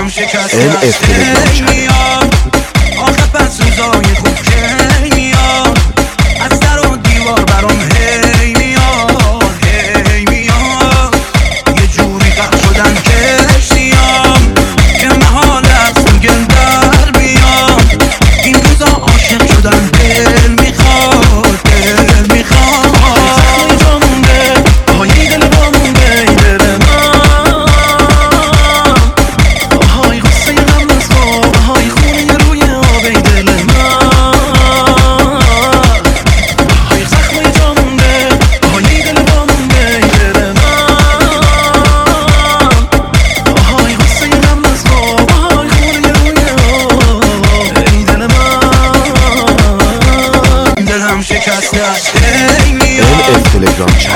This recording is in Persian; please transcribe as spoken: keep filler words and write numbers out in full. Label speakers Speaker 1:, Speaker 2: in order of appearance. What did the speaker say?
Speaker 1: دلم شکسته
Speaker 2: ال اف تلگرام
Speaker 1: میاد آخه پس روزای خوب کی میاد از در و دیوار برام هی میاد هی میاد یه جوری قد شدن کشتیام که محال است میگن در بیام این روزا عاشق شدن دل میخواد دل میخواد زخمی جا مونده آهای دل با مونده دل من آهای غصه غم از خواب آهای خونه روی آبی دل من آهای زخمی جا مونده آهای دل با مونده دل من آهای غصه غم از خواب آهای خونه روی آبی دل من دلم شکسته است
Speaker 2: ال اف تلگرام